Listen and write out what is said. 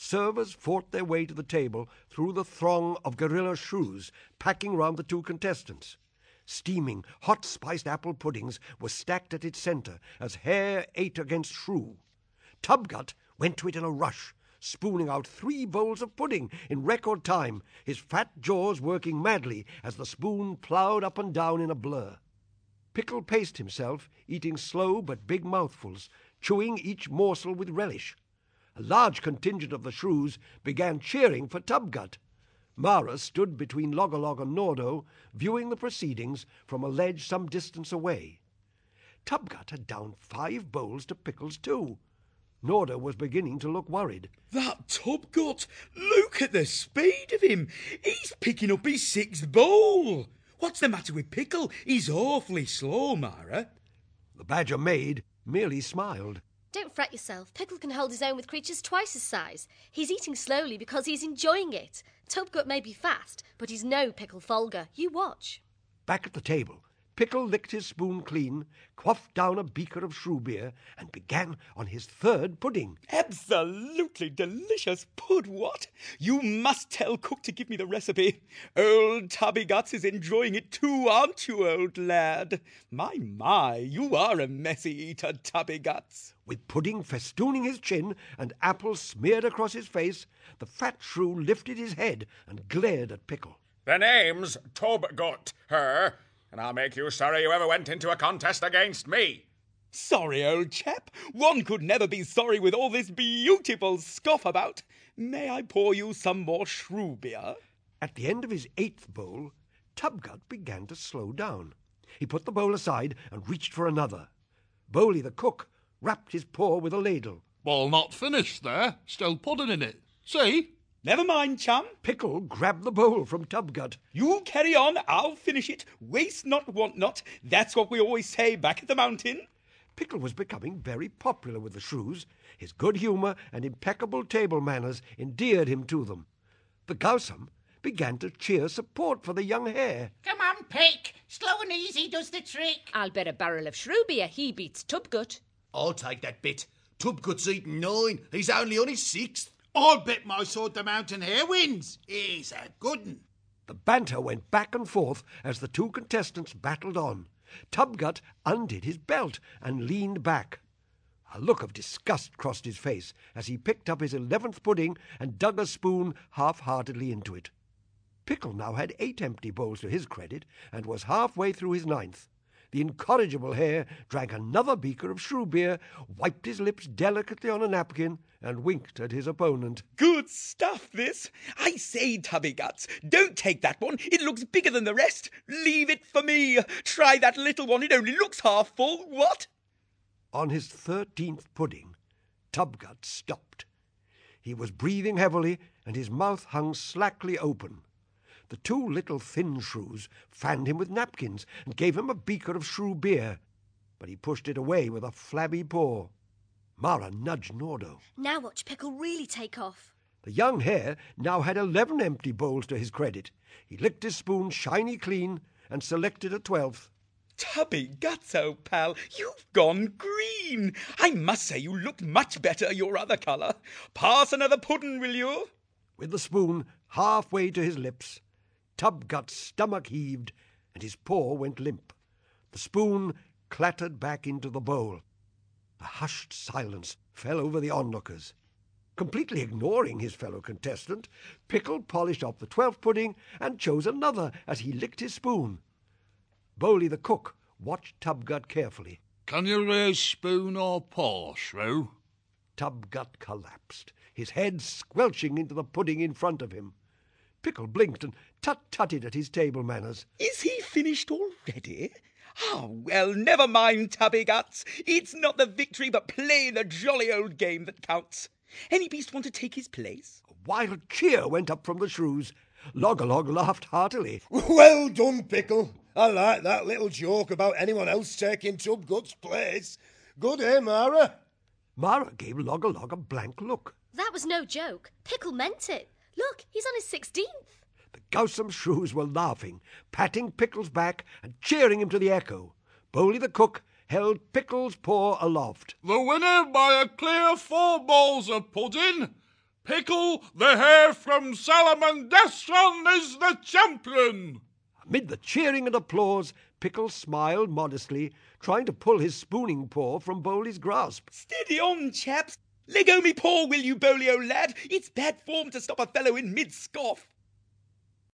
Servers fought their way to the table through the throng of guerrilla shrews packing round the two contestants. Steaming, hot-spiced apple puddings were stacked at its centre as hare ate against shrew. Tubgut went to it in a rush, spooning out 3 bowls of pudding in record time, his fat jaws working madly as the spoon ploughed up and down in a blur. Pickle paced himself, eating slow but big mouthfuls, chewing each morsel with relish. A large contingent of the shrews began cheering for Tubgut. Mara stood between Loggerlog and Nordo, viewing the proceedings from a ledge some distance away. Tubgut had downed 5 bowls to Pickle's 2. Nordo was beginning to look worried. That Tubgut! Look at the speed of him! He's picking up his 6th bowl! What's the matter with Pickle? He's awfully slow, Mara. The Badger maid merely smiled. Don't fret yourself. Pickle can hold his own with creatures twice his size. He's eating slowly because he's enjoying it. Tubgut may be fast, but he's no Pickle Folger. You watch. Back at the table, Pickle licked his spoon clean, quaffed down a beaker of shrew beer, and began on his 3rd pudding. Absolutely delicious pud, what? You must tell cook to give me the recipe. Old Tubby Guts is enjoying it too, aren't you, old lad? My, you are a messy eater, Tubby Guts. With pudding festooning his chin and apples smeared across his face, the fat shrew lifted his head and glared at Pickle. The name's Tubgut, her, and I'll make you sorry you ever went into a contest against me. Sorry, old chap. One could never be sorry with all this beautiful scoff about. May I pour you some more shrew beer? At the end of his 8th bowl, Tubgut began to slow down. He put the bowl aside and reached for another. Bowley the cook rapped his paw with a ladle. Well, not finished there. Still pudding in it. See? Never mind, chum. Pickle grabbed the bowl from Tubgut. You carry on, I'll finish it. Waste not, want not. That's what we always say back at the mountain. Pickle was becoming very popular with the shrews. His good humour and impeccable table manners endeared him to them. The Gowsome began to cheer support for the young hare. Come on, Pick. Slow and easy does the trick. I'll bet a barrel of shrew beer he beats Tubgut. I'll take that bit. Tubgut's eaten 9. He's only on his 6th. I'll bet my sword the mountain hare wins. He's a good un. The banter went back and forth as the two contestants battled on. Tubgut undid his belt and leaned back. A look of disgust crossed his face as he picked up his 11th pudding and dug a spoon half-heartedly into it. Pickle now had 8 empty bowls to his credit and was halfway through his 9th. The incorrigible hare drank another beaker of shrew beer, wiped his lips delicately on a napkin, and winked at his opponent. Good stuff, this. I say, Tubby Guts, don't take that one. It looks bigger than the rest. Leave it for me. Try that little one. It only looks half full. What? On his 13th pudding, Tubgut stopped. He was breathing heavily, and his mouth hung slackly open. The 2 little thin shrews fanned him with napkins and gave him a beaker of shrew beer, but he pushed it away with a flabby paw. Mara nudged Nordo. Now watch Pickle really take off. The young hare now had 11 empty bowls to his credit. He licked his spoon shiny clean and selected a 12th. Tubby Guts, old pal, you've gone green. I must say you looked much better your other colour. Pass another puddin', will you? With the spoon halfway to his lips, Tubgut's stomach heaved and his paw went limp. The spoon clattered back into the bowl. A hushed silence fell over the onlookers. Completely ignoring his fellow contestant, Pickle polished off the 12th pudding and chose another as he licked his spoon. Bowley the cook watched Tubgut carefully. Can you raise spoon or paw, Shrew? Tubgut collapsed, his head squelching into the pudding in front of him. Pickle blinked and tut-tutted at his table manners. Is he finished already? Oh, well, never mind, Tubby Guts. It's not the victory, but playing the jolly old game that counts. Any beast want to take his place? A wild cheer went up from the shrews. Loggerlog laughed heartily. Well done, Pickle. I like that little joke about anyone else taking Tubgut's place. Good, eh, Mara? Mara gave Loggerlog a blank look. That was no joke. Pickle meant it. Look, he's on his 16th. The Gowsome shrews were laughing, patting Pickle's back and cheering him to the echo. Bowley the cook held Pickle's paw aloft. The winner by a clear 4 bowls of pudding, Pickle, the hare from Salamandestron, is the champion! Amid the cheering and applause, Pickle smiled modestly, trying to pull his spooning paw from Bowley's grasp. Steady on, chaps. Let go me paw, will you, Bowley, old lad? It's bad form to stop a fellow in mid-scoff.